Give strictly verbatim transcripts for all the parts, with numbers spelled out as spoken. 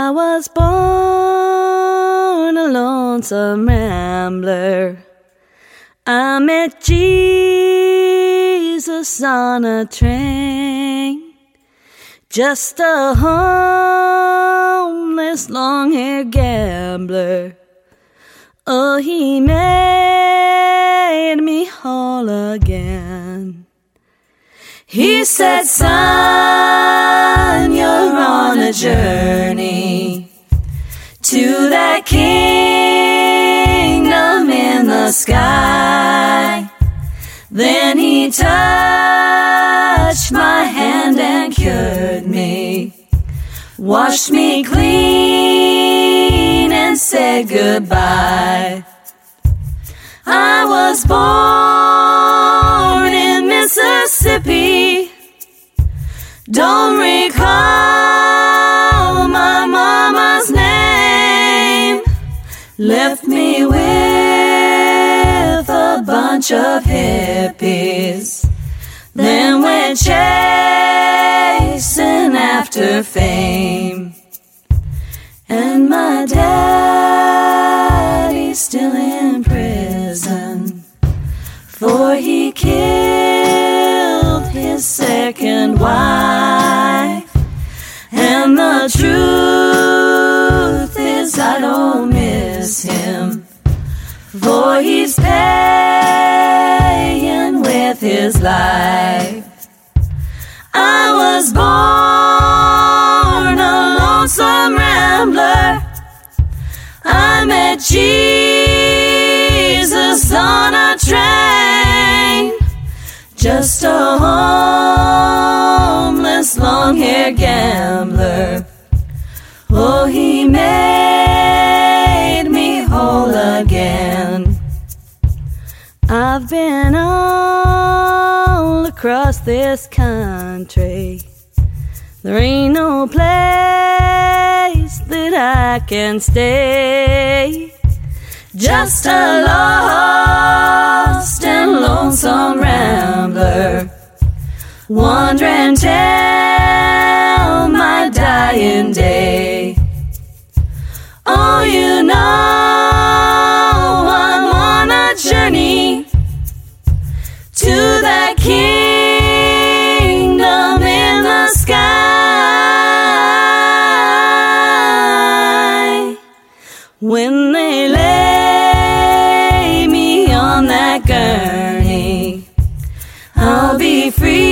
I was born a lonesome rambler. I met Jesus on a train, just a homeless long-haired gambler. Oh, he made me whole again. He said, son, you're on a journey to that kingdom in the sky. Then he touched my hand and cured me, washed me clean and said goodbye. I was born in Mississippi, don't recall my mama's name. Left me with a bunch of hippies, then went chasing after fame. And my daddy's still in prison, for he killed his second wife. And the truth is I don't miss him, for he's paying with his life. I was born a lonesome rambler. I met Jesus on a train, just a homeless long-haired gambler. Oh, he made me whole again. I've been all across this country. There ain't no place that I can stay, just a lost and lonesome rambler, wandering till my dying day. Oh, you know I'm on a journey to that kingdom in the sky. When they lay me on that gurney, I'll be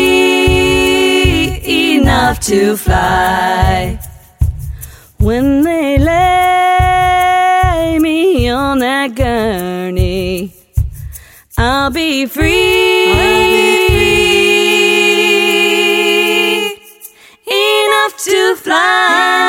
free enough to fly. When they lay me on that gurney, I'll be free, I'll be free enough to fly.